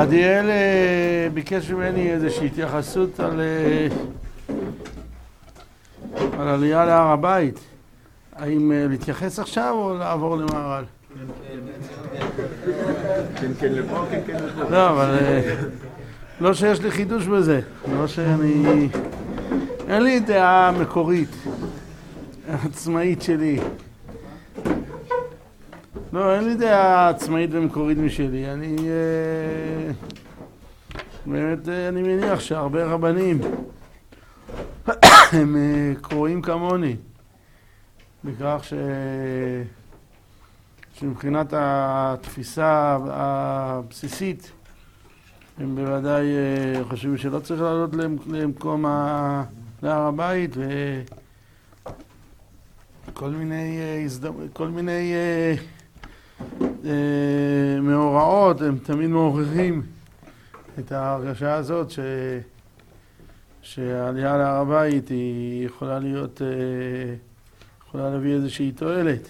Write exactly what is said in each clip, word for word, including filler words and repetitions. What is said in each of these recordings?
עדיאל ביקש ממני איזושהי התייחסות על על עלייה להר הבית. האם להתייחס עכשיו או לעבור למהר"ל? כן, כן לפה, כן, כן לפה. לא, אבל לא שיש לי חידוש בזה. לא שאני... אין לי דעה מקורית, עצמאית שלי. לא, אין לי דעה עצמאית ומקורית משלי. אני... באמת, אני מניח שהרבה רבנים הם קרואים כמוני. בכך ש... שמבחינת התפיסה הבסיסית הם בוודאי חושבים שלא צריך לעלות למקום ה... להר הבית, וכל מיני כל מיני מאורעות הם תמיד מעוררים את ההרגשה הזאת ש... שהעלייה להר הבית היא יכולה להיות יכולה להביא איזושהי תועלת,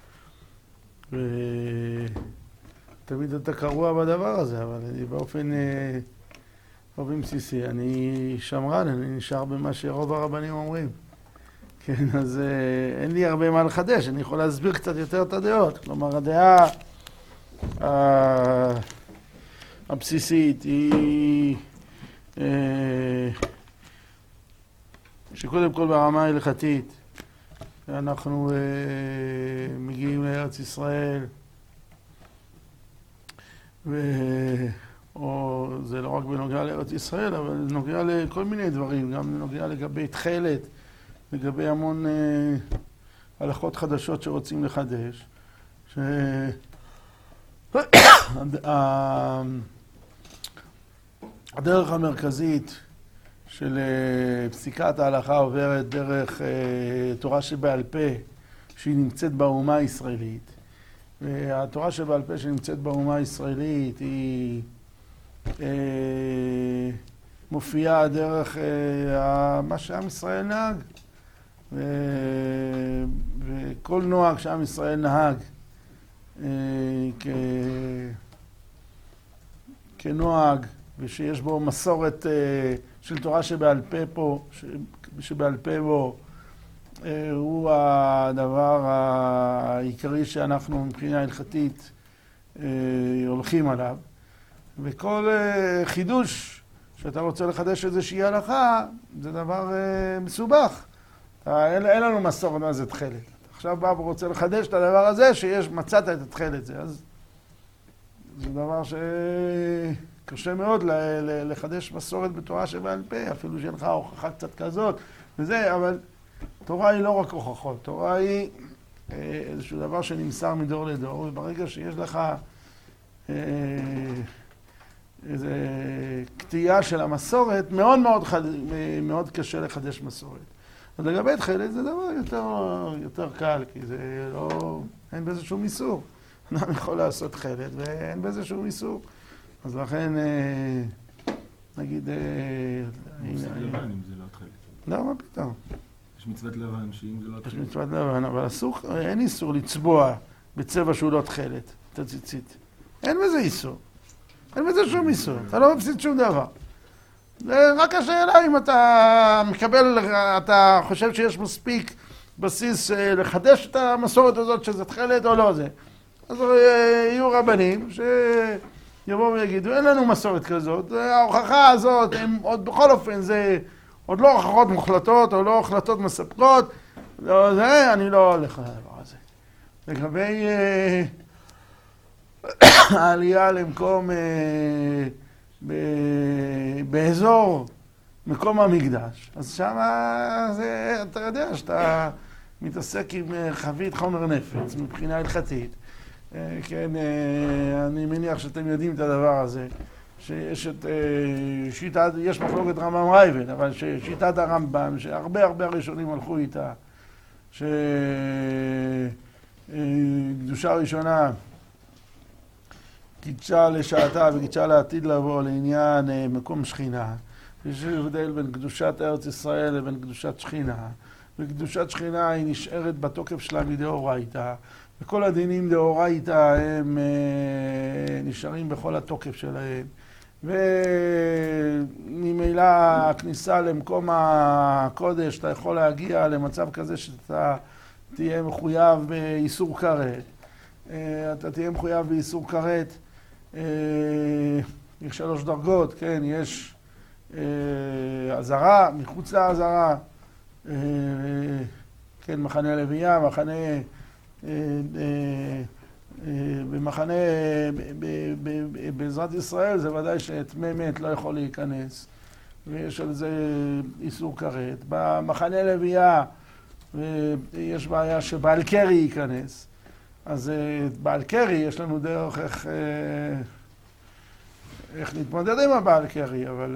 ותמיד אתה קרוע בדבר הזה, אבל אני באופן באופן בסיסי אני שמרן, אני נשאר במה שרוב הרבנים אומרים. כן, אז אין לי הרבה מה לחדש, אני יכול להסביר קצת יותר את הדעות. כלומר, הדעה הבסיסית היא שקודם כל ברמה ההלכתית אנחנו מגיעים לארץ ישראל, ו... או זה לא רק בנוגע לארץ ישראל, אבל זה נוגע לכל מיני דברים, גם נוגע לגבי תחילת, לגבי המון אה, הלכות חדשות שרוצים לחדש. ש... הדרך המרכזית של פסיקת ההלכה עוברת דרך אה, תורה שבעל פה, שהיא נמצאת באומה הישראלית. והתורה שבעל פה שנמצאת באומה הישראלית היא מופיעה דרך מה שעם ישראל נהג, וכל נוהג שעם ישראל נהג כנוהג ושיש בו מסורת של תורה שבעל פה פה, שבעל פה בו, הוא הדבר העיקרי שאנחנו מבחינה הלכתית הולכים עליו. וכל חידוש שאתה רוצה לחדש איזושהי הלכה, זה דבר מסובך. אין, אין לנו מסורת מה זה תחילת. עכשיו בא ורוצה לחדש את הדבר הזה, שיש מצאת את התחילת זה. אז זה דבר שקשה מאוד לחדש מסורת בתורה שבעל פה, אפילו שאין לך הוכחה קצת כזאת וזה, אבל תורה היא לא רק הוכחות, תורה היא איזשהו דבר שנמסר מדור לדור, וברגע שיש לך איזו קטיעה של המסורת, מאוד מאוד, חד... מאוד קשה לחדש מסורת. אז לגבי תחילת זה דבר יותר, יותר קל, כי זה לא... אין בזה שום איסור. אדם יכול לעשות תחילת ואין בזה שום איסור. אז לכן, נגיד... מצוות לבן אם זה לא תחילת. לא, מה פתאום? יש מצוות לבן שאם זה לא תחילת. יש מצוות לבן, אבל אסור, אין איסור לצבוע בצבע שהוא לא תחילת, את הציצית. אין בזה איסור. אין בזה שום איסור, אתה לא מפסיד שום דבר. רק השאלה אם אתה מקבל, אתה חושב שיש מספיק בסיס לחדש את המסורת הזאת שזה תחילת או לא זה. אז יהיו רבנים שיבואו ויגידו, אין לנו מסורת כזאת, ההוכחה הזאת, הם עוד בכל אופן זה עוד לא הוכחות מוחלטות או לא החלטות מספקות, לא, זה, אני לא הולך לדבר הזה. לגבי העלייה למקום באזור מקום המקדש, אז שם זה, אתה יודע שאתה מתעסק עם חבית חומר נפץ מבחינה הלכתית. כן, אני מניח שאתם יודעים את הדבר הזה, שיש את שיטת, יש מחלוקת רמב"ם רייבד, אבל ששיטת הרמב"ם, שהרבה הרבה הראשונים הלכו איתה, שקדושה ראשונה קידשה לשעתה וקידשה לעתיד לבוא לעניין מקום שכינה. יש הבדל בין קדושת ארץ ישראל לבין קדושת שכינה, וקדושת שכינה היא נשארת בתוקף שלה מדאורייתא, וכל הדינים דאורייתא הם נשארים בכל התוקף שלהם, וממילא הכניסה למקום הקודש, אתה יכול להגיע למצב כזה שאתה תהיה מחויב באיסור כרת. אתה תהיה מחויב באיסור כרת. יש שלוש דרגות, כן, יש עזרה, מחוץ לעזרה, כן, מחנה לוויה, מחנה, במחנה, בעזרת ישראל זה ודאי שטמא מת לא יכול להיכנס, ויש על זה איסור כרת. במחנה לוויה יש בעיה שבעל קרי ייכנס, אז בעל קרי יש לנו דרך איך, איך להתמודד עם הבעל קרי, אבל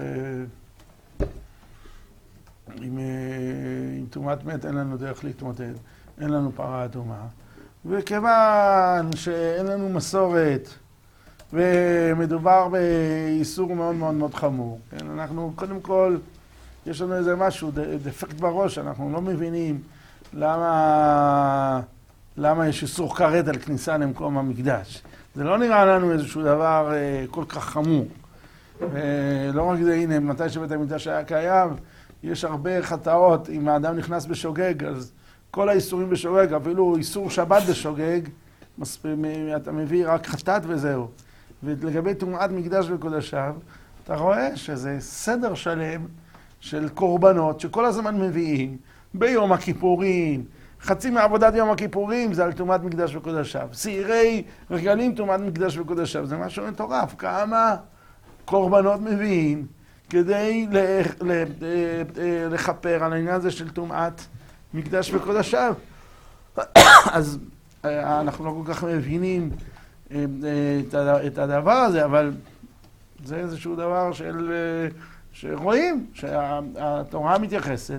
עם, עם תומת מת אין לנו דרך להתמודד, אין לנו פרה אדומה. וכיוון שאין לנו מסורת ומדובר באיסור מאוד מאוד מאוד חמור, כן? אנחנו קודם כל, יש לנו איזה משהו, דפקט בראש, אנחנו לא מבינים למה, למה יש איסור כרת על כניסה למקום המקדש. זה לא נראה לנו איזשהו דבר כל כך חמור. ולא רק זה, הנה, מתי שבית המקדש היה קיים, יש הרבה חטאות. אם האדם נכנס בשוגג, אז כל האיסורים בשוגג, אפילו איסור שבת בשוגג, אתה מביא רק חטאת וזהו. ולגבי טומאת מקדש וקודשיו, אתה רואה שזה סדר שלם של קורבנות שכל הזמן מביאים ביום הכיפורים. חצי מעבודת יום הכיפורים זה על טומאת מקדש וקודשיו. שעירי רגלים טומאת מקדש וקודשיו. זה משהו מטורף. כמה קורבנות מביאים כדי לכפר על העניין הזה של טומאת מקדש וקודשיו. אז אנחנו לא כל כך מבינים את הדבר הזה, אבל זה איזשהו דבר של, שרואים שהתורה מתייחסת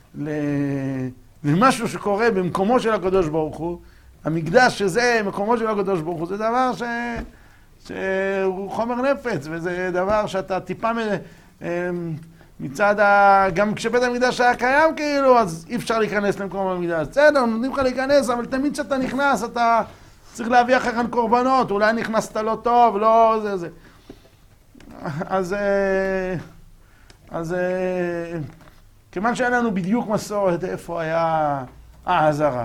למשהו שקורה במקומו של הקדוש ברוך הוא. המקדש שזה מקומו של הקדוש ברוך הוא, זה דבר ש, שהוא חומר נפץ, וזה דבר שאתה טיפה מצד ה... גם כשבית המקדש היה קיים כאילו, אז אי אפשר להיכנס למקום המקדש. בסדר, נותנים לך להיכנס, אבל תמיד כשאתה נכנס, אתה צריך להביא אחר כך קורבנות, אולי נכנסת לא טוב, לא זה זה. אז... אז... כיוון שאין לנו בדיוק מסורת איפה היה העזרה.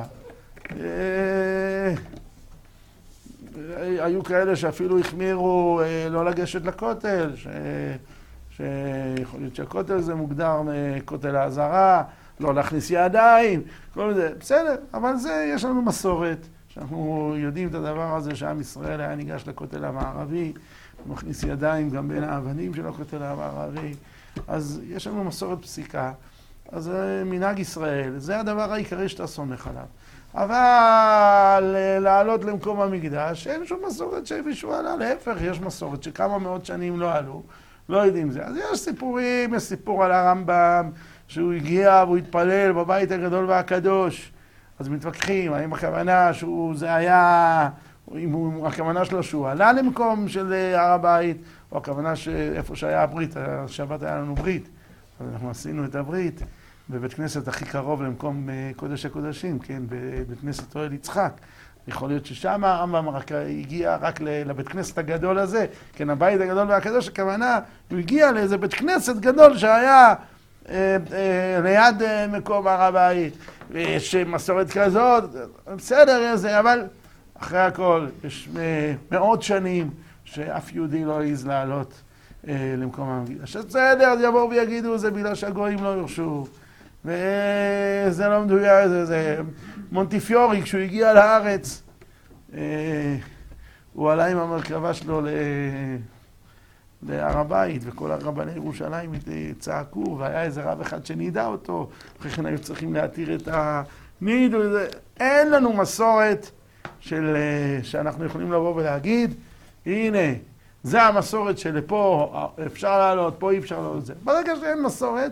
היו כאלה שאפילו החמירו לא לגשת לכותל, ש... שיכול להיות שהכותל זה מוגדר מכותל העזרה, לא להכניס ידיים, כל זה, בסדר, אבל זה, יש לנו מסורת, שאנחנו יודעים את הדבר הזה שעם ישראל היה ניגש לכותל המערבי, מכניס ידיים גם בין האבנים של הכותל המערבי, אז יש לנו מסורת פסיקה, אז זה מנהג ישראל, זה הדבר העיקרי שאתה סומך עליו. אבל לעלות למקום המקדש, אין שום מסורת שמישהו עלה, להפך, יש מסורת שכמה מאות שנים לא עלו, לא יודעים זה. אז יש סיפורים, יש סיפור על הרמב"ם, שהוא הגיע והוא התפלל בבית הגדול והקדוש. אז מתווכחים, האם הכוונה שהוא, זה היה, אם הוא, הכוונה שלו שהוא עלה למקום של הר הבית, או הכוונה שאיפה שהיה הברית, השבת היה לנו ברית. אז אנחנו עשינו את הברית בבית כנסת הכי קרוב למקום קודש הקודשים, כן, בבית כנסת אוהל יצחק. יכול להיות ששם הרמב"ם הגיע רק לבית כנסת הגדול הזה, כן, הבית הגדול והקדוש, הכוונה, הוא הגיע לאיזה בית כנסת גדול שהיה אה, אה, ליד אה, מקום הר הבית, ויש מסורת כזאת, בסדר זה, אבל אחרי הכל, יש מאות שנים שאף יהודי לא העז לעלות אה, למקום המקדש. בסדר, אז יבואו ויגידו, זה בגלל שהגויים לא ירשו, וזה לא מדויק, זה, זה מונטיפיורי, כשהוא הגיע לארץ, אה, הוא עלה עם המרכבה שלו ל... להר הבית, וכל הרבני ירושלים צעקו, והיה איזה רב אחד שנידע אותו, אחרי כן היו צריכים להתיר את הניד, אין לנו מסורת של, שאנחנו יכולים לבוא ולהגיד, הנה, זה המסורת שלפה אפשר לעלות, פה אי אפשר לעלות זה. ברגע שאין מסורת,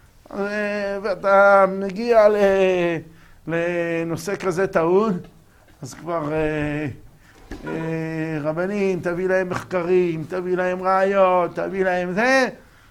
ואתה מגיע לנושא כזה טעון, אז כבר רבנים, תביא להם מחקרים, תביא להם ראיות, תביא להם זה.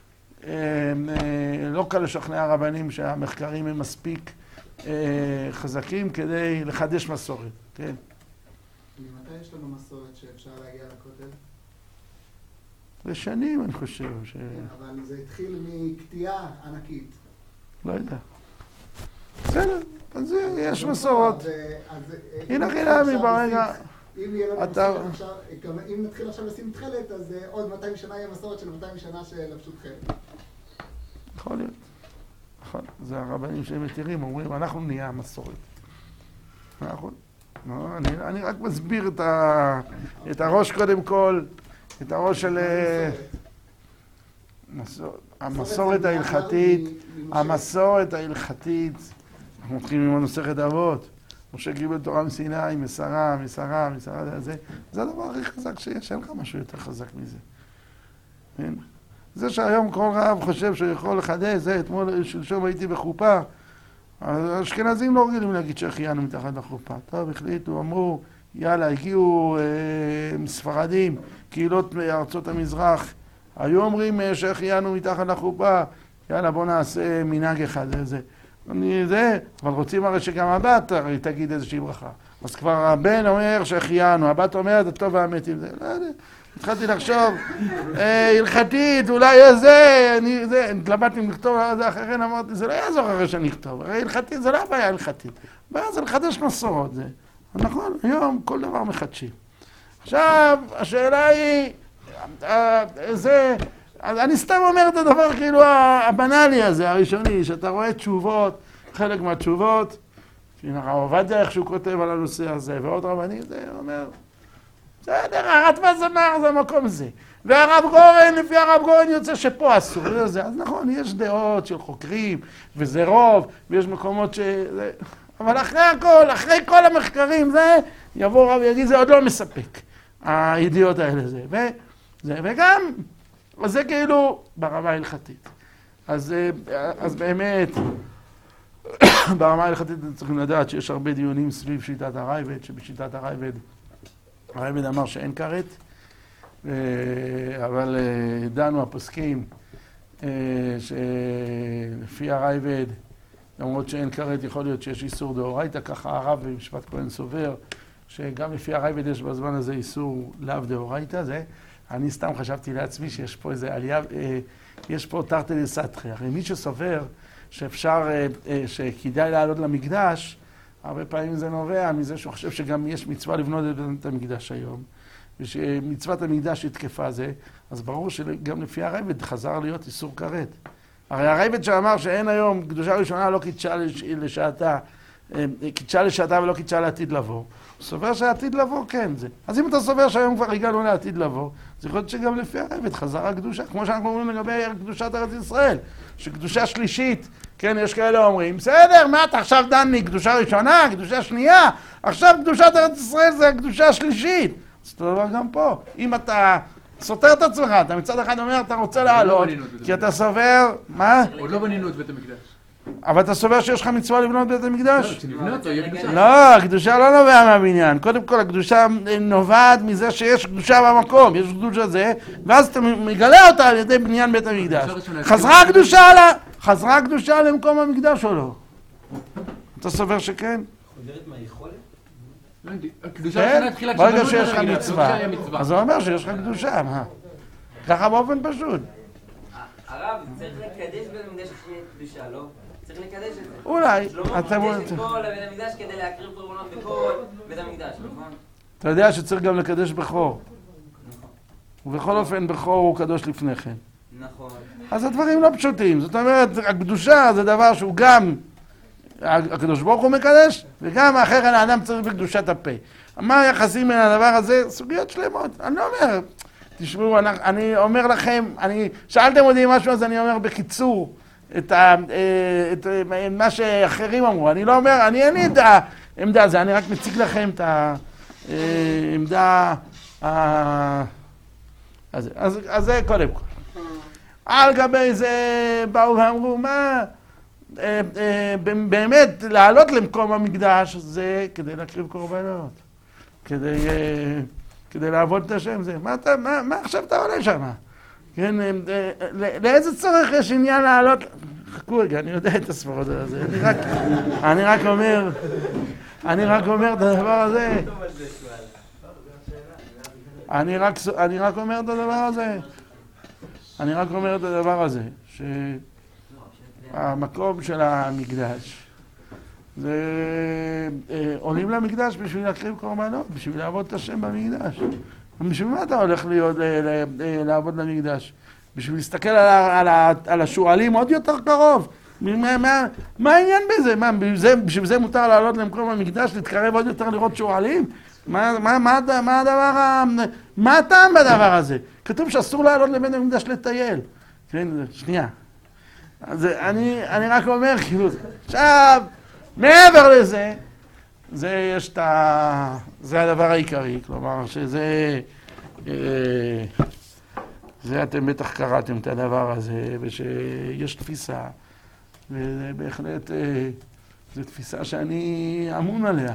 לא קל לשכנע רבנים שהמחקרים הם מספיק חזקים כדי לחדש מסורת, כן. ממתי יש לנו מסורת שאפשר להגיע לכותל? זה שנים, אני חושב. ש... אבל זה התחיל מקטיעה ענקית. לא יודע. בסדר, אז יש מסורות. הנה חינמי ברגע... אם יהיה לנו מסורת עכשיו, אם נתחיל עכשיו לשים תכלת, אז עוד מאתיים שנה יהיה מסורת של מאתיים שנה שלבשו תכלת. יכול להיות. נכון. זה הרבנים שהם מתירים, אומרים, אנחנו נהיה המסורת. נכון. אני רק מסביר את הראש קודם כל, את הראש של... המסורת ההלכתית, המסורת ההלכתית, אנחנו מתחילים עם המסכת אבות. משה קיבל תורה מסיני, מסרה, מסרה, מסרה, זה, זה הדבר הכי חזק שיש, אין לך משהו יותר חזק מזה. כן? זה שהיום כל רב חושב שהוא יכול לחדש, זה אתמול שלשום הייתי בחופה, האשכנזים לא רגילים להגיד שהחיינו מתחת לחופה. טוב, החליטו, אמרו, יאללה, הגיעו אה, ספרדים, קהילות מארצות המזרח, היו אומרים שהחיינו מתחת לחופה, יאללה, בוא נעשה מנהג אחד, זה. אני זה, אבל רוצים הרי שגם הבת תגיד איזושהי ברכה. אז כבר הבן אומר שהחיינו, הבת אומרת, הטוב והאמת עם זה. לא יודע, התחלתי לחשוב, הלכתית, אולי זה, אני, זה, התלבטתי אם לכתוב על זה אחריכן, אמרתי, זה לא יעזור אחרי שאני אכתוב, הרי הלכתית זה לא הבעיה הלכתית. הבעיה זה לחדש מסורות, זה. נכון, היום כל דבר מחדשים. עכשיו, השאלה היא, זה... אני סתם אומר את הדבר כאילו הבנאלי הזה, הראשוני, שאתה רואה תשובות, חלק מהתשובות, שהנה הרב עובדיה איך שהוא כותב על הנושא הזה, ועוד רבנים, זה אומר, בסדר, הרטב"א זמר זה המקום הזה. והרב גורן, לפי הרב גורן יוצא שפה אסור, וזה, אז נכון, יש דעות של חוקרים, וזה רוב, ויש מקומות ש... אבל אחרי הכל, אחרי כל המחקרים, זה, יבוא רב ויגיד, זה עוד לא מספק, הידיעות האלה, זה, וזה, וגם... אז זה כאילו ברמה ההלכתית. אז, אז באמת, ברמה ההלכתית צריכים לדעת שיש הרבה דיונים סביב שיטת הרייבד, שבשיטת הרייבד, הרייבד אמר שאין כרת, אבל דנו הפוסקים שלפי הרייבד, למרות שאין כרת יכול להיות שיש איסור דאורייתא, ככה הרב במשפט כהן סובר, שגם לפי הרייבד יש בזמן הזה איסור לאו דאורייתא, זה אני סתם חשבתי לעצמי שיש פה איזה עלייה, יש פה תרתי דסתרי. הרי מי שסובר שאפשר, שכדאי לעלות למקדש, הרבה פעמים זה נובע מזה שהוא חושב שגם יש מצווה לבנות את המקדש היום, ושמצוות המקדש היא תקפה זה, אז ברור שגם לפי הרייבד חזר להיות איסור כרת. הרי הרייבד שאמר שאין היום, קדושה ראשונה לא קידשה לשעתה, קידשה לשעתה ולא קידשה לעתיד לבוא. הוא סובר שהעתיד לבוא, כן זה. אז אם אתה סובר שהיום כבר הגענו לעתיד לבוא, זה יכול להיות שגם לפי הרייבד חזרה הקדושה, כמו שאנחנו אומרים לגבי קדושת ארץ ישראל, שקדושה שלישית, כן, יש כאלה אומרים, בסדר, מה אתה עכשיו דן לי, קדושה ראשונה, קדושה שנייה, עכשיו קדושת ארץ ישראל זה הקדושה השלישית. אז אותו דבר גם פה. אם אתה סותר את עצמך, אתה מצד אחד אומר, אתה רוצה לעלות, כי אתה סובר, מה? עוד לא בנינו את בית המקדש. אבל אתה סובר שיש לך מצווה לבנות בית המקדש? לא, כשנבנה אותו יהיה קדושה. לא, הקדושה לא נובע מהבניין. קודם כל, הקדושה נובעת מזה שיש קדושה במקום, יש קדושה זה, ואז אתה מגלה אותה על ידי בניין בית המקדש. חזרה הקדושה לה, חזרה הקדושה למקום המקדש או לא? אתה סובר שכן? חודרת מהיכולת? כן? ברגע שיש לך מצווה, אז זה אומר שיש לך קדושה, מה? ככה באופן פשוט. הרב, צריך לקדש בית המקדש כשיהיה קדושה, לא? צריך לקדש את זה. אולי. שלמה מקדש את כל בית המקדש כדי להקריב קורבנות בכל בית המקדש, נכון? אתה יודע שצריך גם לקדש בכור. ובכל אופן בכור הוא קדוש לפני כן. נכון. אז הדברים לא פשוטים. זאת אומרת, הקדושה זה דבר שהוא גם הקדוש ברוך הוא מקדש, וגם אחר כך האדם צריך בקדושת הפה. מה היחסים בין הדבר הזה? סוגיות שלמות. אני לא אומר, תשמעו, אני אומר לכם, אני, שאלתם אותי משהו, אז אני אומר בקיצור את, ה, את, את מה שאחרים אמרו. אני לא אומר, אני אין לי את העמדה הזו, אני רק מציג לכם את העמדה, אז, אז, אז זה קודם כל. על גבי זה באו ואמרו, מה, באמת לעלות למקום המקדש זה כדי להקריב קורבנות, כדי... כדי לעבוד את השם זה. מה, אתה, מה, מה עכשיו אתה עולה שם? כן, לאיזה צורך יש עניין לעלות? חכו רגע, אני יודע את הספרות הזה. אני רק, אני רק אומר, אני רק אומר את הדבר הזה. אני רק, אני רק אומר את הדבר הזה. אני רק אומר את הדבר הזה, שהמקום של המקדש, זה עולים למקדש בשביל להקריב קורבנות, בשביל לעבוד את השם במקדש. בשביל מה אתה הולך להיות, לעבוד למקדש? בשביל להסתכל על, על, על השואלים עוד יותר קרוב. מה, מה, מה העניין בזה? מה, בשביל, בשביל זה מותר לעלות למקום המקדש, להתקרב עוד יותר לראות שואלים? מה, מה, מה, מה הדבר, מה הטעם בדבר הזה? כתוב שאסור לעלות לבית המקדש לטייל. כן, שנייה. אז אני, אני רק אומר, כאילו, עכשיו, מעבר לזה, זה יש את ה... זה הדבר העיקרי, כלומר, שזה... זה אתם בטח קראתם את הדבר הזה, ושיש תפיסה, ובהחלט זו תפיסה שאני אמון עליה.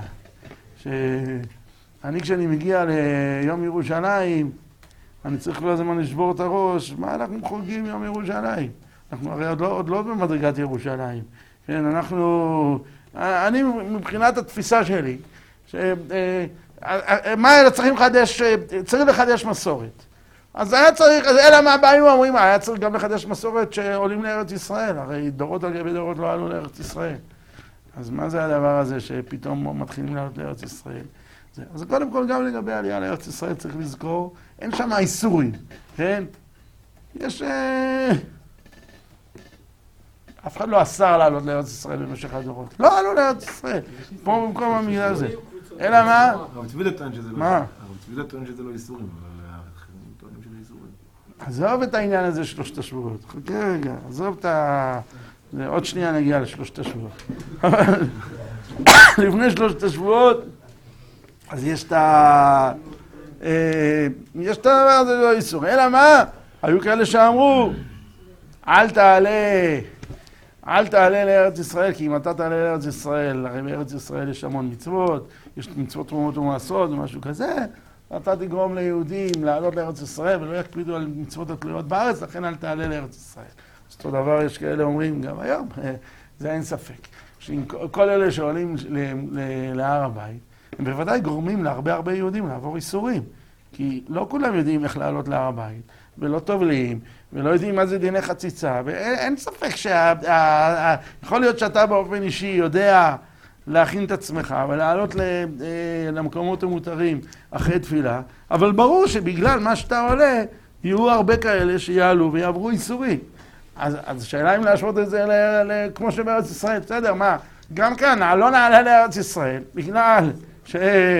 שאני כשאני מגיע ליום ירושלים, אני צריך כל הזמן לשבור את הראש, מה אנחנו חוגגים יום ירושלים? אנחנו הרי עוד לא, עוד לא במדרגת ירושלים. כן, אנחנו... אני מבחינת התפיסה שלי, ש... מה צריכים לחדש? צריך לחדש מסורת. אז היה צריך, אלא מה באים ואומרים, היה צריך גם לחדש מסורת שעולים לארץ ישראל, הרי דורות על גבי דורות לא עלו לארץ ישראל. אז מה זה הדבר הזה שפתאום מתחילים לעלות לארץ ישראל? זה. אז קודם כל גם לגבי העלייה לארץ ישראל צריך לזכור, אין שם איסורים, כן? יש... אף אחד לא אסר לעלות לארץ ישראל במשך הדורות. לא עלו לארץ ישראל, פה במקום המילה הזה. אלא מה? הרב צבי טוען שזה לא... מה? הרב צבי טוען שזה לא איסורים, אבל האחרים טוענים שזה איסורים. עזוב את העניין הזה של שלושת השבועות. חכה רגע, עזוב את ה... עוד שנייה נגיע לשלושת השבועות. אבל לפני שלושת השבועות, אז יש את ה... יש את הדבר הזה לא איסור. אלא מה? היו כאלה שאמרו, אל תעלה... אל תעלה לארץ ישראל, כי אם אתה תעלה לארץ ישראל, הרי בארץ ישראל יש המון מצוות, יש מצוות תרומות ומעשרות ומשהו כזה, אתה תגרום ליהודים לעלות לארץ ישראל ולא יקפידו על מצוות התלויות בארץ, לכן אל תעלה לארץ ישראל. אז אותו דבר יש כאלה אומרים גם היום, זה אין ספק. כל אלה שעולים להר הבית, הם בוודאי גורמים להרבה הרבה יהודים לעבור איסורים, כי לא כולם יודעים איך לעלות להר הבית, ולא טובלים, ולא יודעים מה זה דיני חציצה, ואין ספק שה... יכול להיות שאתה באופן אישי יודע להכין את עצמך ולעלות למקומות המותרים אחרי תפילה, אבל ברור שבגלל מה שאתה עולה, יהיו הרבה כאלה שיעלו ויעברו איסורים. אז, אז השאלה אם להשוות את זה ל, ל, כמו שבארץ ישראל, בסדר, מה? גם כאן, לא נעלה לארץ ישראל, בגלל ש...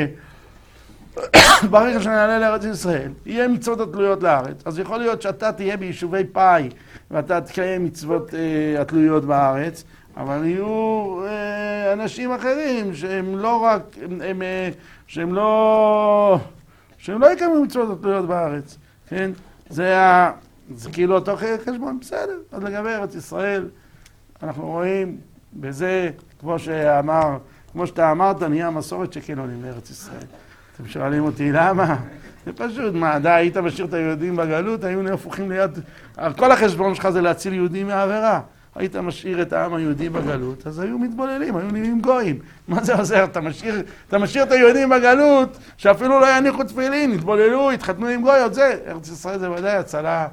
ברגע שנעלה לארץ ישראל, יהיה מצוות התלויות לארץ, אז יכול להיות שאתה תהיה ביישובי פאי ואתה תקיים מצוות אה, התלויות בארץ, אבל יהיו אה, אנשים אחרים שהם לא רק, הם, הם, שהם לא, שהם לא יקיימו מצוות התלויות בארץ, כן? זה, ה, זה כאילו אותו חשבון, בסדר. אז לגבי ארץ ישראל, אנחנו רואים בזה, כמו שאמר, כמו שאתה אמרת, נהיה המסורת שכן עולים לארץ ישראל. אתם שואלים אותי למה? זה פשוט, מה, די, היית משאיר את היהודים בגלות, היו נהפוכים ליד... כל החשבון שלך זה להציל יהודים מהעבירה. היית משאיר את העם היהודי בגלות, אז היו מתבוללים, היו נהיים גויים. מה זה עוזר? אתה משאיר, אתה משאיר את היהודים בגלות, שאפילו לא יניחו תפילין, התבוללו, התחתנו עם גויות, זה. ארץ ישראל זה ודאי הצלה.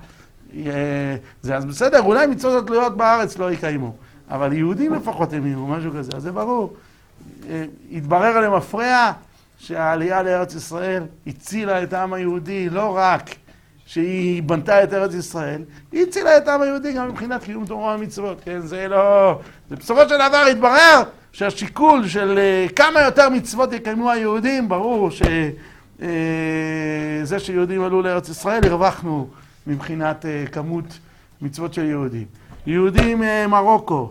זה אז בסדר, אולי מצוות התלויות בארץ לא יקיימו. אבל יהודים לפחות הם יהיו, משהו כזה, אז זה ברור. התברר למפרע שהעלייה לארץ ישראל הצילה את העם היהודי, לא רק שהיא בנתה את ארץ ישראל, היא הצילה את העם היהודי גם מבחינת קיום תורה ומצוות, כן? זה לא... זה בסופו של דבר התברר שהשיקול של כמה יותר מצוות יקיימו היהודים, ברור שזה שיהודים עלו לארץ ישראל, הרווחנו מבחינת כמות מצוות של יהודים. יהודים ממרוקו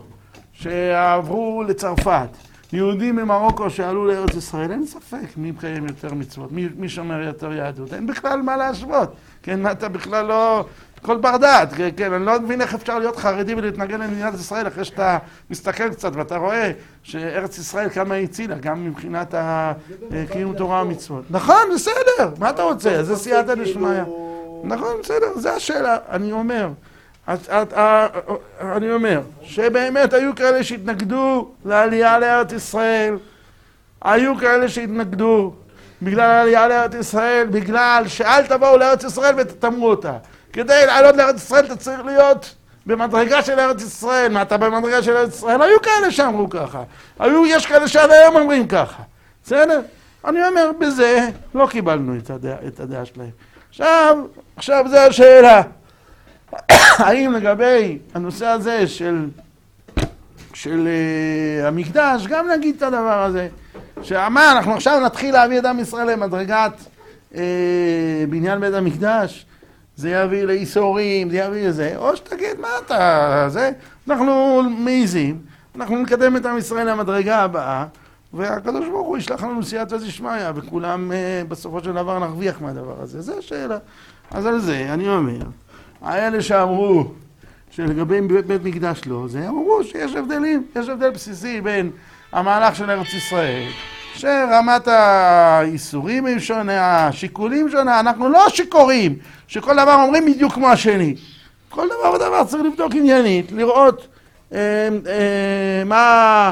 שעברו לצרפת, יהודים ממרוקו שעלו לארץ ישראל, אין ספק מי מקיים יותר מצוות, מי, מי שומר יותר יהדות, אין בכלל מה להשוות, כן, אתה בכלל לא, כל בר דעת, כן, אני לא מבין איך אפשר להיות חרדי ולהתנגד למדינת ישראל, אחרי שאתה מסתכל קצת ואתה רואה שארץ ישראל כמה היא הצילה, גם מבחינת קיום תורה ומצוות. נכון, בסדר, מה אתה רוצה? זה סייעתא דשמיא. נכון, בסדר, זה השאלה, אני אומר. את, את, אני אומר, שבאמת היו כאלה שהתנגדו לעלייה לארץ ישראל, היו כאלה שהתנגדו בגלל העלייה לארץ ישראל, בגלל שאל תבואו לארץ ישראל ותתאמו אותה. כדי לעלות לארץ ישראל אתה צריך להיות במדרגה של ארץ ישראל. מה אתה במדרגה של ארץ ישראל? היו כאלה שאמרו ככה. היו, יש כאלה שעד היום אומרים ככה. בסדר? אני אומר, בזה לא קיבלנו את הדעה, את הדעה שלהם. עכשיו, עכשיו זה השאלה. האם לגבי הנושא הזה של, של uh, המקדש, גם נגיד את הדבר הזה. שמה, אנחנו עכשיו נתחיל להביא את עם ישראל למדרגת uh, בניין בית המקדש. זה יביא לאיסורים, זה יביא לזה. או שתגיד, מה אתה, זה? אנחנו מעיזים, אנחנו נקדם את עם ישראל למדרגה הבאה, והקדוש ברוך הוא ישלח לנו סייעתא דשמיא, וכולם uh, בסופו של דבר נרוויח מהדבר הזה. זו השאלה. אז על זה אני אומר, האלה שאמרו שלגבי בית, בית מקדש לא, זה אמרו שיש הבדלים, יש הבדל בסיסי בין המהלך של ארץ ישראל, שרמת האיסורים היא שונה, השיקולים שונה, אנחנו לא שיכורים, שכל דבר אומרים בדיוק כמו השני. כל דבר ודבר צריך לבדוק עניינית, לראות אה, אה, מה,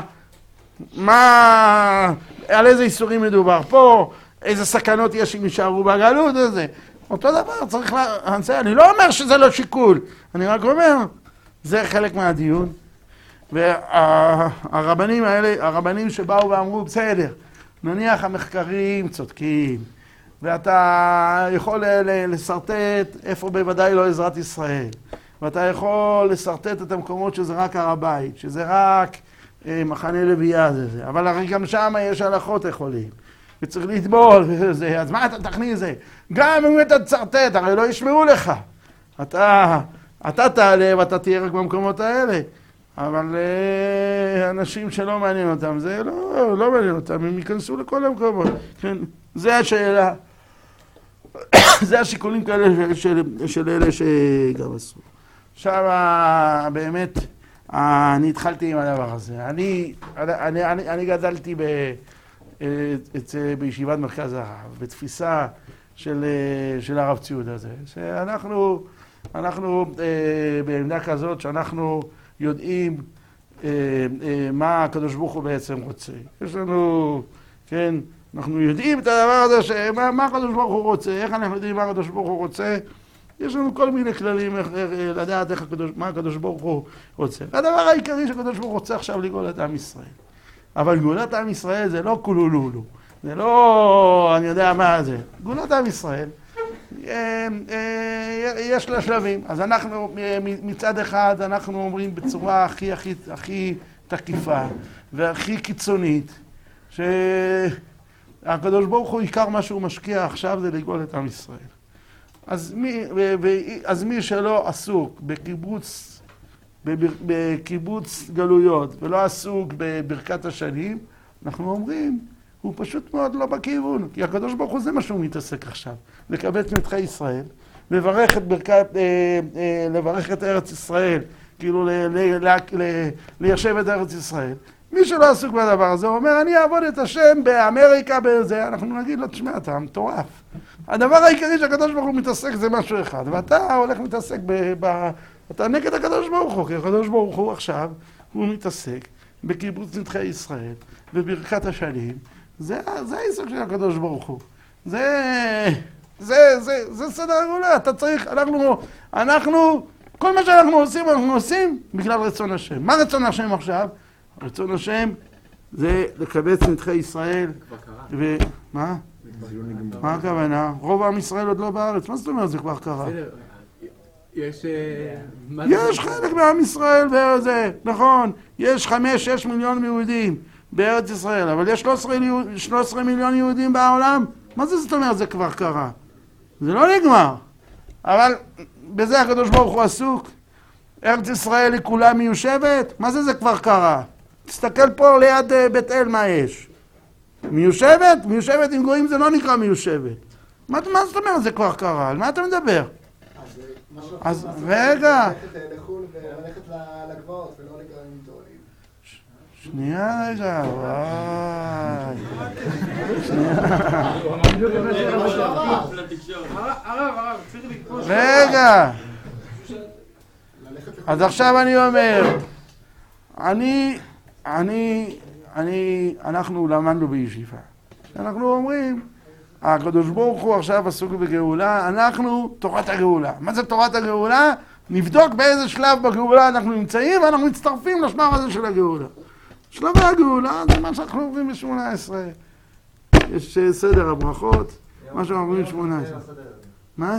מה, על איזה איסורים מדובר פה, איזה סכנות יש אם יישארו בגלות הזה. אותו דבר צריך להנסה, אני לא אומר שזה לא שיקול, אני רק אומר, זה חלק מהדיון. והרבנים האלה, הרבנים שבאו ואמרו, בסדר, נניח המחקרים צודקים, ואתה יכול לסרטט איפה בוודאי לא עזרת ישראל, ואתה יכול לסרטט את המקומות שזה רק הר הבית, שזה רק אה, מחנה לוויה, זה, זה. אבל הרי גם שם יש הלכות יכולים, וצריך לטבול וזה, אז מה אתה תכניס זה? גם אם אתה תסרטט, הרי לא ישמעו לך. אתה, אתה תעלה ואתה תהיה רק במקומות האלה. אבל אנשים שלא מעניין אותם, זה לא, לא מעניין אותם, הם ייכנסו לכל המקומות. כן, זה השאלה. זה השיקולים כאלה של, של אלה שגם עשו. עכשיו, באמת, אני התחלתי עם הדבר הזה. אני, אני, אני, אני גדלתי ב, את, בישיבת מרכז הרב, בתפיסה של, של הרב ציוד הזה, שאנחנו, אנחנו בעמדה כזאת שאנחנו יודעים אה, אה, מה הקדוש ברוך הוא בעצם רוצה. יש לנו, כן, אנחנו יודעים את הדבר הזה, שמה, מה הקדוש ברוך הוא רוצה, איך אנחנו יודעים מה הקדוש ברוך הוא רוצה. יש לנו כל מיני כללים איך, איך, לדעת איך הקדוש, מה הקדוש ברוך הוא רוצה. הדבר העיקרי שהקדוש ברוך הוא רוצה עכשיו לגאול את עם ישראל. אבל גאולת עם ישראל זה לא כולולולו, זה לא, אני יודע מה זה. גאולת עם ישראל, יש לה שלבים. אז אנחנו מצד אחד אנחנו אומרים בצורה הכי הכי הכי תקיפה והכי קיצונית שהקדוש ברוך הוא עיקר מה שהוא משקיע עכשיו זה לגאול את עם ישראל. אז מי, אז מי שלא עסוק בקיבוץ בקיבוץ גלויות ולא עסוק בברכת השנים, אנחנו אומרים הוא פשוט מאוד לא בכיוון, כי הקדוש ברוך הוא זה מה שהוא מתעסק עכשיו, לקבץ נדחי ישראל, לברך את ברכת, אה, אה, לברך את ארץ ישראל, כאילו ל, ל, ל, ל, ליישב את ארץ ישראל. מי שלא עסוק בדבר הזה, הוא אומר, אני אעבוד את השם באמריקה, בזה, אנחנו נגיד לו, תשמע, אתה מטורף. הדבר העיקרי שהקדוש ברוך הוא מתעסק זה משהו אחד, ואתה הולך מתעסק ב... ב אתה נגד הקדוש ברוך הוא, כי הקדוש ברוך הוא עכשיו, הוא מתעסק בקיבוץ נדחי ישראל, בברכת השנים, זה, זה העיסוק של הקדוש ברוך הוא. זה, זה, זה, זה סדר הגאולה. אתה צריך, אנחנו, אנחנו, כל מה שאנחנו עושים, אנחנו עושים בגלל רצון השם. מה רצון השם עכשיו? רצון השם זה לקבץ נדחי ישראל. ו... מה? מה הכוונה? רוב עם ישראל עוד לא בארץ. מה זאת אומרת? זה כבר קרה. יש... יש חלק מעם ישראל וזה, נכון. יש חמש, שש מיליון יהודים בארץ ישראל, אבל יש שלושה עשר מיליון יהודים בעולם. מה זה זאת אומרת? זה כבר קרה. זה לא נגמר. אבל בזה הקדוש ברוך הוא עסוק. ארץ ישראל היא כולה מיושבת? מה זה זה כבר קרה? תסתכל פה ליד בית אל מה יש. מיושבת? מיושבת עם גויים זה לא נקרא מיושבת. מה, מה זאת אומרת? זה כבר קרה. על מה אתה מדבר? אז רגע. ללכת לחול וללכת לגבעות ולא לגרעים תורנים. שנייה רגע, וואי. הרב, הרב, צריך לקפוש. רגע. אז עכשיו אני אומר, אני, אני, אני, אנחנו למדנו בישיבה. אנחנו אומרים הקדוש ברוך הוא עכשיו עסוק בגאולה, אנחנו תורת הגאולה. מה זה תורת הגאולה? נבדוק באיזה שלב בגאולה אנחנו נמצאים, ואנחנו מצטרפים לשלב הזה של הגאולה. שלבי הגאולה זה מה שאנחנו עוברים ב-שמונה עשרה. יש סדר הברכות, מה שאנחנו עוברים ב-שמונה עשרה. מה?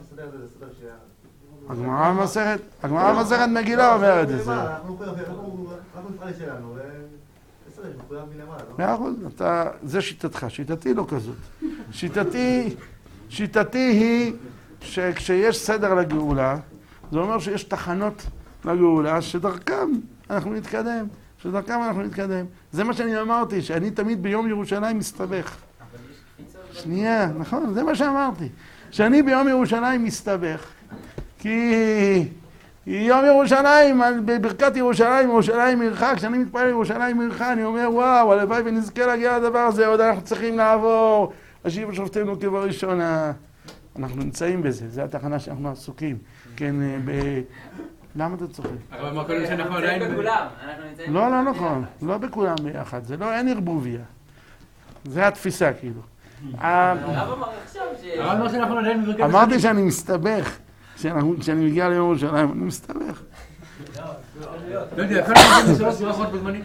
הגמרא במסכת, הגמרא במסכת מגילה אומרת את זה. אנחנו נפעל שלנו, בסדר, מחויב מלמעלה, לא? מאה אחוז, זה שיטתך, שיטתי לא כזאת. שיטתי, שיטתי היא שכשיש סדר לגאולה, זה אומר שיש תחנות לגאולה שדרכם אנחנו נתקדם, שדרכם אנחנו נתקדם. זה מה שאני אמרתי, שאני תמיד ביום ירושלים מסתבך. שנייה, נכון, זה מה שאמרתי. שאני ביום ירושלים מסתבך, כי יום ירושלים, בברכת ירושלים, ירושלים עירך, כשאני מתפלל ירושלים עירך, אני אומר וואו, הלוואי ונזכה להגיע לדבר הזה, עוד אנחנו צריכים לעבור, השיבו שופטינו כבראשונה. אנחנו נמצאים בזה, זו התחנה שאנחנו עסוקים. כן, ב... למה אתה צוחק? אבל מה קודם שאנחנו עדיין... נמצאים בכולם, אנחנו נמצאים... לא, לא נכון, לא בכולם ביחד, זה לא, אין ערבוביה. זה התפיסה כאילו. הרב אמר עכשיו ש... הרב אמר שאנחנו עדיין בברכת השנים. אמרתי שאני מסתבך, כשאני מגיע ליום ירושלים, אני מסתבך. לא יודע, אפשר להגיד בשלוש ברכות בזמנית?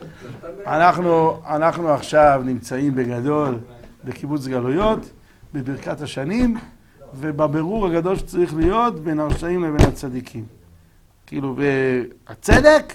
אנחנו עכשיו נמצאים בגדול בקיבוץ גלויות, בברכת השנים, ובברור הגדול שצריך להיות בין הרשעים לבין הצדיקים. כאילו, הצדק,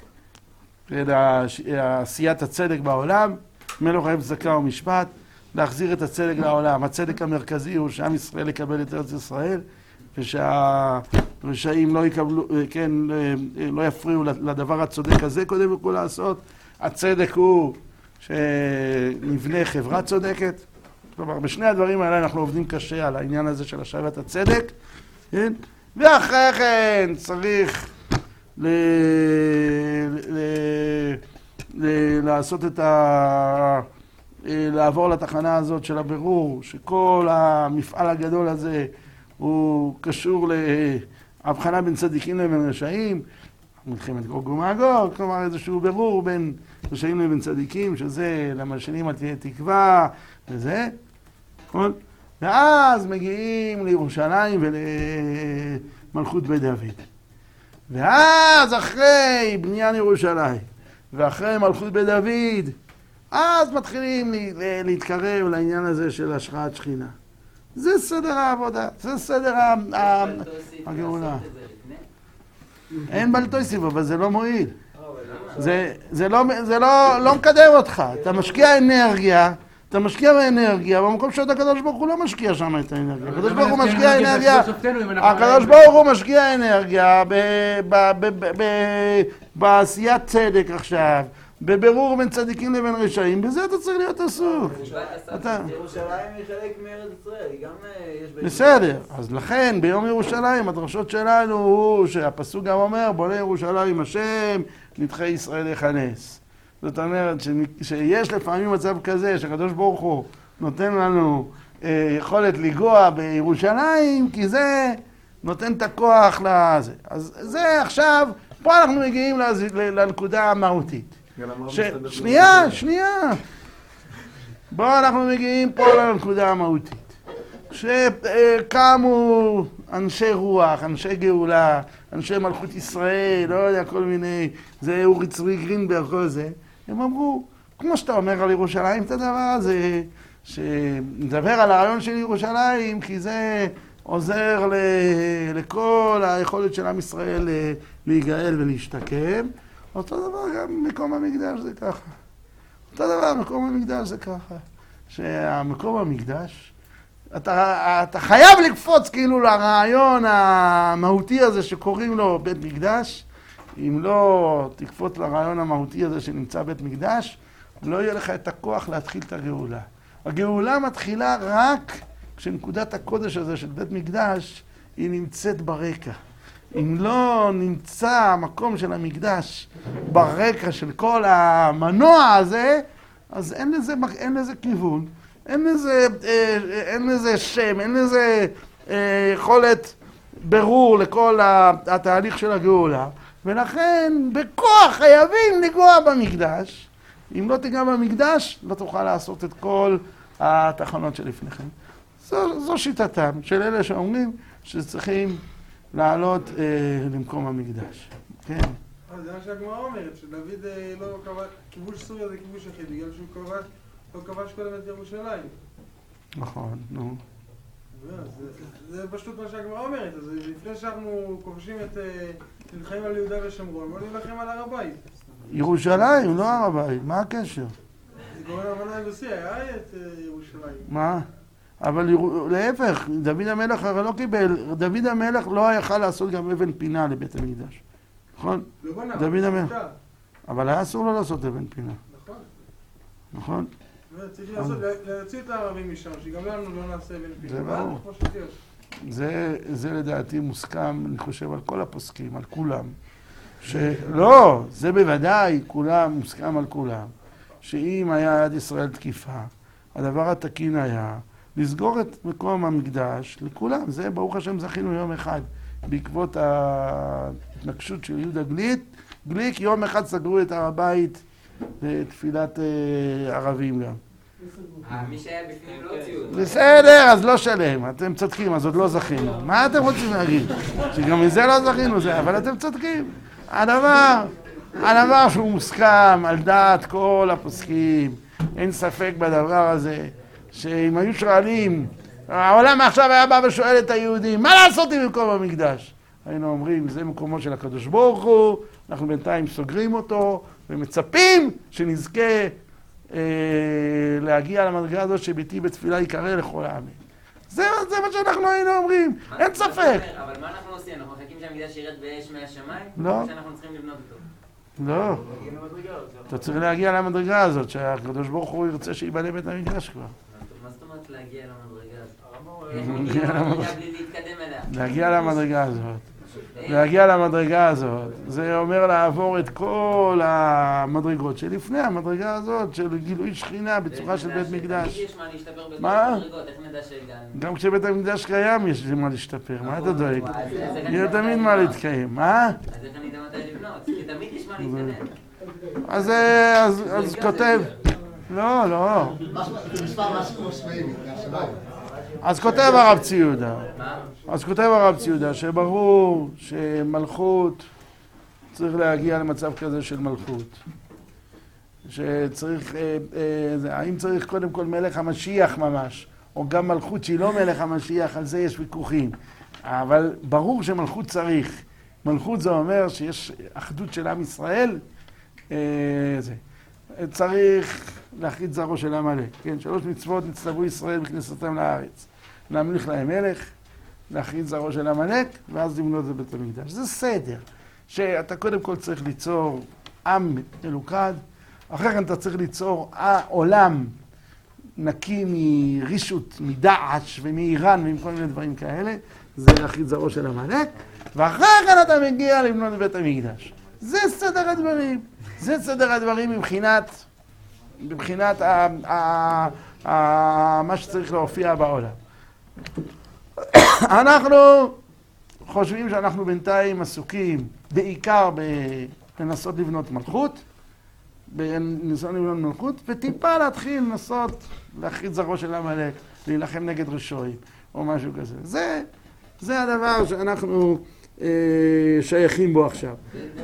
עשיית הצדק בעולם, מלך אוהב צדקה ומשפט, להחזיר את הצדק לעולם. הצדק המרכזי הוא שעם ישראל יקבל את ארץ ישראל, ושהרשעים לא יקבלו, כן, לא יפריעו לדבר הצודק הזה קודם כל לעשות. הצדק הוא שנבנה חברה צודקת. כלומר, בשני הדברים האלה אנחנו עובדים קשה על העניין הזה של השבת הצדק, כן? ואחרי כן צריך ל... ל... ל... לעשות את ה... לעבור לתחנה הזאת של הבירור, שכל המפעל הגדול הזה הוא קשור להבחנה בין צדיקים לבין רשעים, מלחמת גוג ומגוג, כלומר איזשהו בירור בין רשעים לבין צדיקים, שזה למלשינים על תהיה תקווה וזה, נכון? ואז מגיעים לירושלים ולמלכות בית דוד. ואז אחרי בניין ירושלים ואחרי מלכות בית דוד, אז מתחילים להתקרב לעניין הזה של השראת שכינה. זה סדר העבודה, זה סדר הגאולה. אין בלתוסיף, אבל זה לא מועיל. זה לא מקדם אותך. אתה משקיע אנרגיה, אתה משקיע באנרגיה, במקום שאתה הקדוש ברוך הוא לא משקיע שם את האנרגיה. הקדוש ברוך הוא משקיע אנרגיה, הקדוש ברוך הוא משקיע אנרגיה בעשיית צדק עכשיו, בבירור בין צדיקים לבין רשעים, בזה אתה צריך להיות עסוק. ירושלים היא חלק מארץ ישראל, היא גם יש... בסדר, אז לכן ביום ירושלים הדרשות שלנו הוא שהפסוק גם אומר בונה ירושלים השם, נדחי ישראל יכנס. זאת אומרת שיש לפעמים מצב כזה שהקדוש ברוך הוא נותן לנו יכולת לגוע בירושלים, כי זה נותן את הכוח לזה. אז זה עכשיו, פה אנחנו מגיעים לנקודה המהותית. ש... שנייה, שנייה. בואו אנחנו מגיעים פה לנקודה המהותית. שקמו אנשי רוח, אנשי גאולה, אנשי מלכות ישראל, לא יודע, כל מיני, זה אורי צבי גרינברג, כל זה. הם אמרו, כמו שאתה אומר על ירושלים, את הדבר הזה, שנדבר על הרעיון של ירושלים, כי זה עוזר ל... לכל היכולת של עם ישראל להיגאל ולהשתקם. אותו דבר גם מקום המקדש זה ככה. אותו דבר מקום המקדש זה ככה. שהמקום המקדש, אתה, אתה חייב לקפוץ כאילו לרעיון המהותי הזה שקוראים לו בית מקדש. אם לא תקפוץ לרעיון המהותי הזה שנמצא בית מקדש, לא יהיה לך את הכוח להתחיל את הגאולה. הגאולה מתחילה רק כשנקודת הקודש הזה של בית מקדש היא נמצאת ברקע. אם לא נמצא המקום של המקדש ברקע של כל המנוע הזה, אז אין לזה, אין לזה כיוון, אין לזה, אין לזה שם, אין לזה יכולת ברור לכל התהליך של הגאולה, ולכן בכוח חייבים לגוע במקדש. אם לא תיגע במקדש, לא תוכל לעשות את כל התחנות שלפניכם. זו, זו שיטתם של אלה שאומרים שצריכים לעלות אה, למקום המקדש. כן. זה מה שהגמרא אומרת, שדוד לא כבש, כיבוש סוריה זה כיבוש יחיד, בגלל שהוא כבש, לא כבש קודם את ירושלים. נכון, נו. זה פשוט מה שהגמרא אומרת, אז לפני שאנחנו כובשים את, נלחמים על יהודה ושומרון, בוא נלחם על הר הבית. ירושלים, לא הר הבית, מה הקשר? זה גורם אמנה יבוסי, היה את ירושלים. מה? אבל להפך, דוד המלך הרי לא קיבל, דוד המלך לא יכל לעשות גם אבן פינה לבית המקדש. נכון? לא בנה, דוד המלך. אבל היה אסור לו לעשות אבן פינה. נכון. נכון? צריך להוציא את הערבים משם, שגם לנו לא נעשה אבן פינה. זה ברור. זה, זה לדעתי מוסכם, אני חושב, על כל הפוסקים, על כולם. שלא, זה בוודאי, כולם, מוסכם על כולם. שאם היה יד ישראל תקיפה, הדבר התקין היה לסגור את מקום המקדש לכולם. זה, ברוך השם, זכינו יום אחד. בעקבות ההתנגשות של יהודה גליק, גליק, יום אחד סגרו את הר הבית לתפילת ערבים גם. מי שהיה בפנים לא הוציאו. בסדר, אז לא שלם. אתם צודקים, אז עוד לא זכינו. מה אתם רוצים להגיד? שגם מזה לא זכינו זה, אבל אתם צודקים. הדבר, הדבר שהוא מוסכם על דעת כל הפוסקים, אין ספק בדבר הזה, שאם היו שואלים, העולם עכשיו היה בא ושואל את היהודים, מה לעשות עם מקום המקדש? היינו אומרים, זה מקומו של הקדוש ברוך הוא, אנחנו בינתיים סוגרים אותו, ומצפים שנזכה אה, להגיע למדרגה הזאת שביתי בתפילה יקרא לכל העמים. זה, זה מה שאנחנו היינו אומרים, אין ספק. אבל מה אנחנו עושים? אנחנו מחכים שהמקדש ירד באש מהשמיים? לא. או שאנחנו צריכים לבנות אותו? לא. אתה צריך להגיע למדרגה הזאת, שהקדוש ברוך הוא ירצה שיבנה בית המקדש כבר. מה זאת אומרת להגיע למדרגה הזאת? איך מגיע בלי להתקדם אליה? להגיע למדרגה הזאת. להגיע למדרגה הזאת. זה אומר לעבור את כל המדרגות שלפני המדרגה הזאת של גילוי שכינה בצורה של בית מקדש. יש מה להשתפר בכל מה? המדרגות, איך נדע שהגענו? גם כשבית המקדש קיים יש מה להשתפר, מה אתה דואג? יהיה תמיד מה להתקיים, מה? אז איך אני יודע מתי לבנות? כי תמיד יש מה להתקדם. אז אז כותב, לא, לא. זה נשמע משהו כמו שמיים, מהשמיים. אז כותב הרב ציודה, אז כותב הרב ציודה שברור שמלכות צריך להגיע למצב כזה של מלכות. שצריך, אה, אה, האם צריך קודם כל מלך המשיח ממש, או גם מלכות שהיא לא מלך המשיח, על זה יש ויכוחים. אבל ברור שמלכות צריך. מלכות זה אומר שיש אחדות של עם ישראל, אה, זה. צריך להכריז זרעו של עמלק, כן? שלוש מצוות נצטוו ישראל בכניסתם לארץ. להמליך להם מלך, להכריז זרעו של עמלק, ואז לבנות את בית המקדש. זה סדר, שאתה קודם כל צריך ליצור עם מלוכד, אחרי כן אתה צריך ליצור עולם נקי מרישות, מדעש ומאיראן ועם כל מיני דברים כאלה, זה להכריז זרעו של עמלק, ואחרי כן אתה מגיע לבנות את בית המקדש. זה סדר הדברים. זה סדר הדברים מבחינת, מבחינת ה, ה, ה, מה שצריך להופיע בעולם. אנחנו חושבים שאנחנו בינתיים עסוקים בעיקר בלנסות לבנות מלכות, בניסיון לבנות מלכות, וטיפה להתחיל לנסות להכריז זרעו של עמלק, להילחם נגד רשעים או משהו כזה. זה, זה הדבר שאנחנו אה, שייכים בו עכשיו.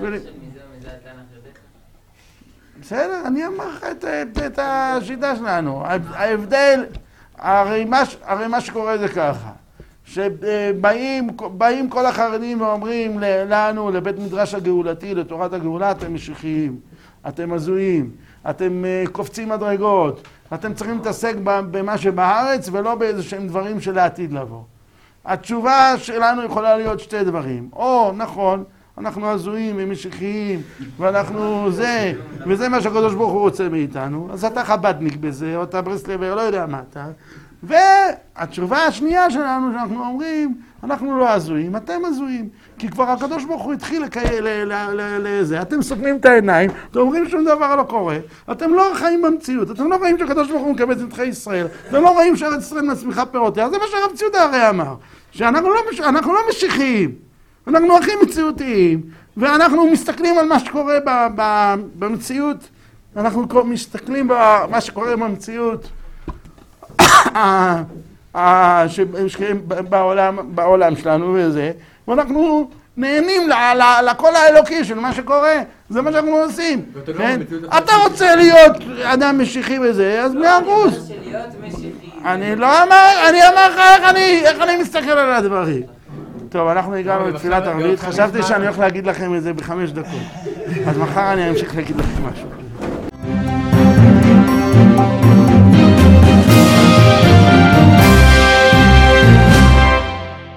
בסדר, אני אמר לך את, את, את השיטה שלנו. ההבדל, הרי מה, הרי מה שקורה זה ככה, שבאים באים כל החרדים ואומרים לנו, לבית מדרש הגאולתי, לתורת הגאולה, אתם משיחיים, אתם הזויים, אתם קופצים מדרגות, אתם צריכים להתעסק במה שבארץ ולא באיזה שהם דברים של העתיד לבוא. התשובה שלנו יכולה להיות שתי דברים. או, נכון, אנחנו הזויים ומשיחיים, ואנחנו זה, וזה מה שהקדוש ברוך הוא רוצה מאיתנו, אז אתה חבדניק בזה, או אתה ברסלבר, לא יודע מה אתה. והתשובה השנייה שלנו, שאנחנו אומרים, אנחנו לא הזויים, אתם הזויים. כי כבר הקדוש ברוך הוא התחיל לזה, אתם סותמים את העיניים, אתם אומרים שום דבר לא קורה, אתם לא חיים במציאות, אתם לא רואים שהקדוש ברוך הוא מקבל את נדחי ישראל, אתם לא רואים שארץ ישראל מצמיחה פירותיה, זה מה שהרב ציודה הרי אמר, שאנחנו לא, אנחנו לא משיחיים. אנחנו הכי מציאותיים, ואנחנו מסתכלים על מה שקורה ב- ב- במציאות, אנחנו מסתכלים במה שקורה במציאות בעולם שלנו וזה, ואנחנו נהנים לקול האלוקי של מה שקורה, זה מה שאנחנו עושים. אתה רוצה להיות אדם משיחי וזה, אז מאה אחוז. אני לא אמר, אני אמר לך איך אני מסתכל על הדברים. טוב, אנחנו הגענו לתפילת ערבית, חשבתי שאני הולך להגיד לכם את זה בחמש דקות. אז מחר אני אמשיך להגיד לכם משהו.